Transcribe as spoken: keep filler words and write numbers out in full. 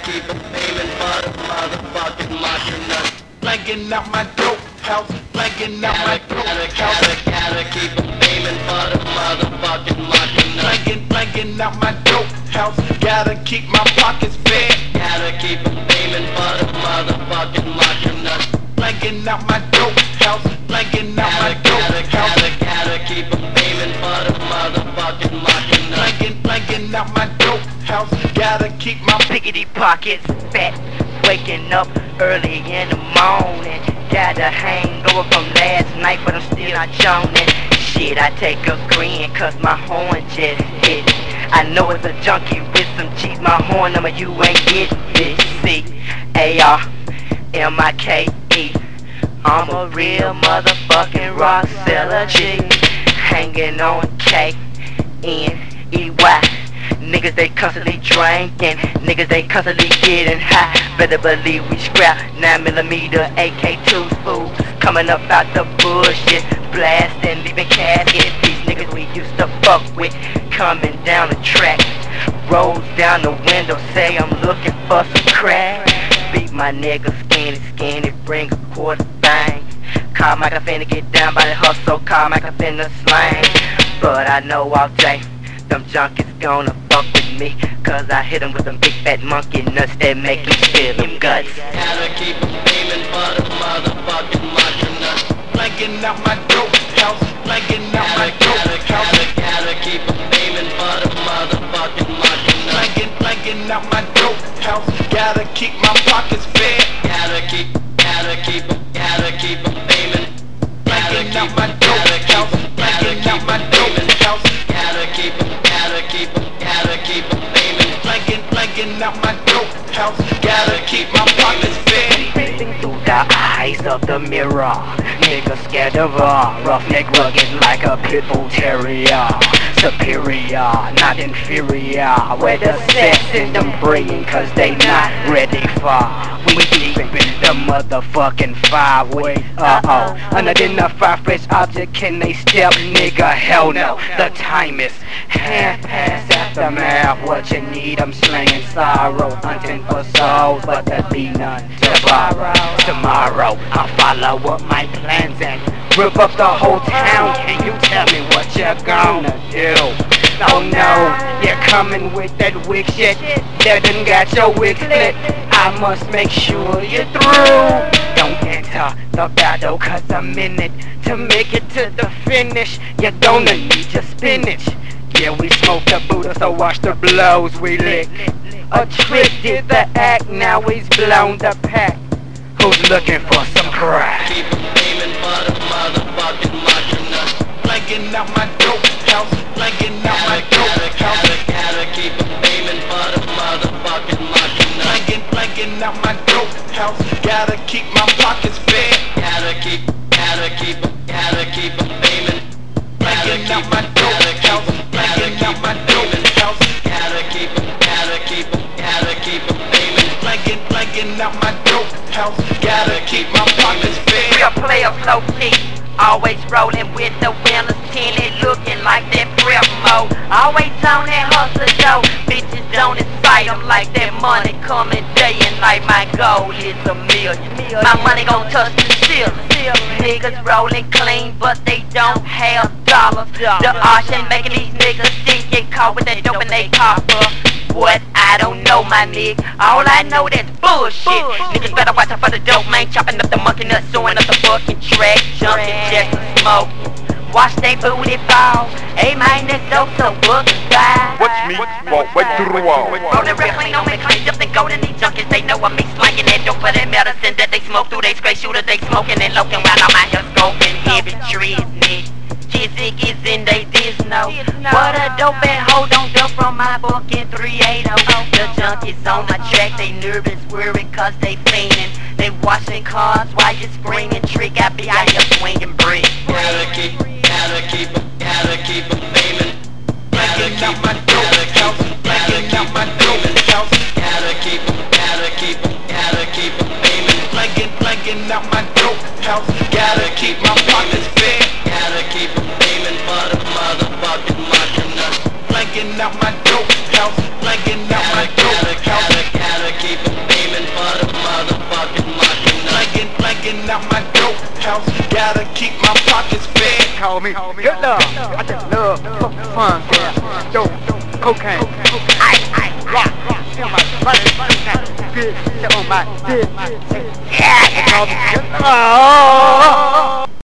keep them aiming for the motherfucking marshmallows. Blanking out my dope house, blanking out my dope house. Gotta, gotta keep them aiming for the motherfucking marshmallows. Blanking, blanking out my dope house, gotta keep my pockets fed. Gotta keep them aiming for the motherfucking marshmallows. Blanking out my dope house, blanking out my dope house. Gotta, gotta keep them aiming for the motherfucking marshmallows. Blanking, blanking out my dope house, gotta keep my piggity pockets fat. Waking up early in the morning, got a hangover from last night, but I'm still not joning. Shit, I take a grin cause my horn just hit. I know it's a junkie with some cheese, my horn number you ain't getting it. C A R M I K E, I'm a real motherfucking rock seller G. Hanging on K N E Y. Niggas they constantly drinking, niggas they constantly getting high. Better believe we scrap nine millimeter A K twos, fool. Coming up out the bullshit, blasting, leaving caskets. These niggas we used to fuck with, coming down the track. Rolls down the window, say I'm looking for some crack. Beat my nigga skinny, skinny, bring a quarter bang. Call Mike, I finna get down by the hustle, call Mike, I finna slang. But I know all day them junkies gonna fuck with me, cause I hit them with them big fat monkey nuts that make me feel them guts. Gotta keep them aiming for the motherfucking marshmallows. Blanking out my dope house, blanking out my dope house. Gotta keep them aiming for the motherfucking marshmallows. Blanking, blanking out my dope house, gotta keep my pockets fed. Gotta keep, gotta keep them, gotta keep them aiming. Blanking out my dope house, blanking out my dope house. Gotta keep them, gotta keep them, gotta keep them aiming. Blanking, blanking out my dope house, gotta keep my pockets fed. Peeping through the eyes of the mirror, niggas scared of all. Roughneck rugged like a pit bull terrier. Superior, not inferior. Where the sex in them brain, cause they not ready for. We deep in the motherfucking five-way. Uh-oh, unidentified fresh object, can they step, nigga? Hell no, the time is half past aftermath. What you need, I'm slaying sorrow, hunting for souls, but there be none to borrow. Tomorrow, I'll follow up my plans and rip up the whole town. Can you tell me what you're gonna do? Oh no, you're coming with that wick shit that done got your wig split. I must make sure you're through. Don't enter the battle, cause I'm in it. To make it to the finish, you're gonna need your spinach. Yeah, we smoke the Buddha, so watch the blows we lick. A trick did the act, now he's blown the pack. Who's looking for some crack? Keep them aiming for the motherfucking marshmallows. Blanking out my dope house, blanking out my dope house. Gotta keep them aiming for the motherfucking marshmallows. Blanking, blanking out my dope house, gotta keep my pockets fed. Gotta keep, gotta keep them, gotta keep them aiming. Blanking out my dope house, blanking out my dope house. Gotta keep them, gotta keep them, gotta keep them aiming. Blanking, blanking out my dope house, gotta keep my pockets fed. Real player flow P, always rolling with the winners, tinted looking like that prep mode. Always on that hustle though, bitches don't incite them like that money coming day and night. My goal is a million, my money gon' touch the ceiling. Niggas rolling clean but they don't have dollars. The ocean making these niggas think get caught with that dope and they pop up. What? I don't know, my nigga. All I know that's bullshit. bullshit. Niggas better watch out for the dope, man. Chopping up the monkey nuts, sewing up the fucking track, jumping, just smoke. Watch they booty fall. Hey, man, that's dope, so book bye. Watch me walk right through the wall. Rolling real clean on me, clean up and golden. These junkies, they know I'm me slanging that dope for that medicine that they smoke through. They straight shooter, they smoking and loking while I'm out here scoping heavy trees, nigga. Jizzy is in they diss no. What a dope and hoe don't dump from my fucking three eighty. The junkies on my track, they nervous, worried cause they fiendin'. They watching cars while you screaming, trick, I be out here swinging bricks. Gotta keep, gotta keep 'em, gotta keep 'em aiming. Blanking out my dope house, blanking out my dope house. Gotta keep 'em, gotta keep 'em, gotta keep 'em aiming. Blanking, blanking out my dope house, gotta keep my pockets fed. Gotta keep 'em aiming for the motherfucking marshmallows. Blanking out my dope house, blanking out my dope house. Gotta keep 'em out my dope house, gotta keep my pockets fed. Call me good love. I just love fun, yeah. Dope, cocaine, ice, ice, rock, on my body, good, on my dick. Yeah, they call me good love.